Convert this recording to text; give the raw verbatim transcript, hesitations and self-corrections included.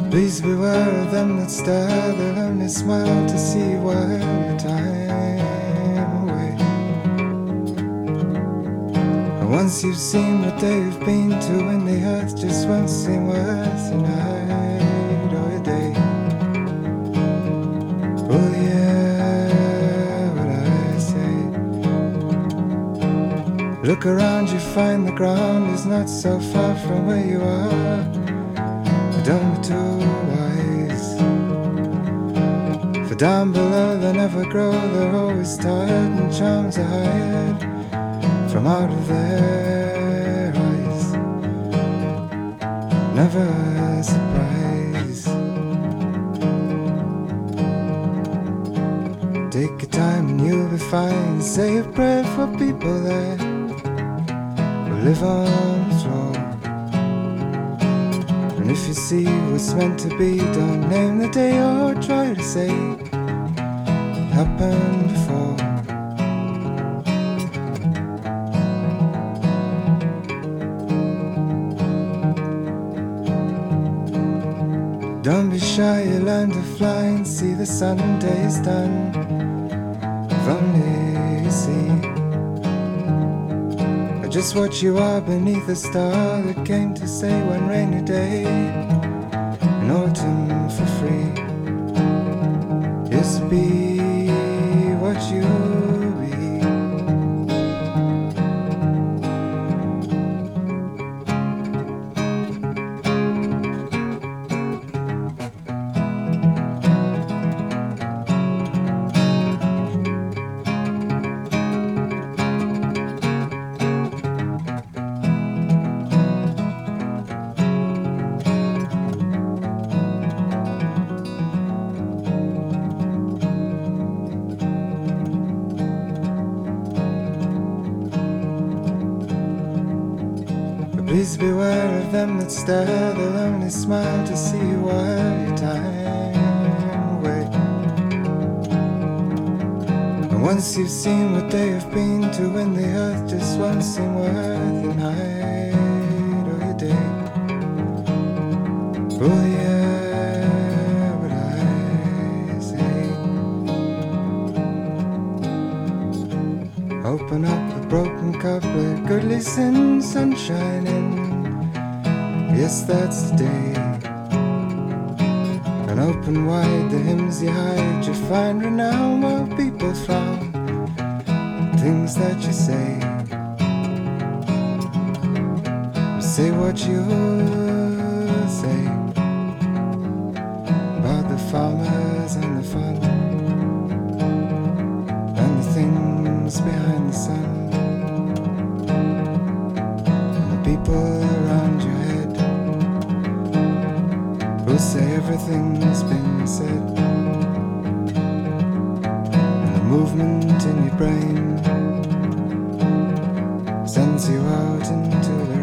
Please beware of them that stare, they'll only smile to see you while your time away. And once you've seen what they've been to, when the earth just won't seem worth a night or a day. Oh yeah, what I say. Look around, you find the ground is not so far from where you are. Don't be too wise, for down below they never grow. They're always tired and charms are hired from out of their eyes. Never a surprise. Take your time and you'll be fine. Say a prayer for people that will live on the floor. And if you see what's meant to be, don't name the day or try to say it happened before. Don't be shy, you learn to fly and see the sun and day is done. If only you see just what you are beneath a star that came to say one rainy day in autumn for free. Just be what you be. Please beware of them that stare, they'll only smile to see you while your time away. And once you've seen what they have been to, when the earth just won't seem worth a night or a day. Oh yeah, what I say. Open up a broken cup, let goodly sin sunshine in. Yes, that's the day. And open wide the hymns you hide. You find renown while people frown. Things that you say, say what you say about the farmers and the fun and the things behind the sun and the people around your head who say everything's been said, and the movement in your brain sends you out into the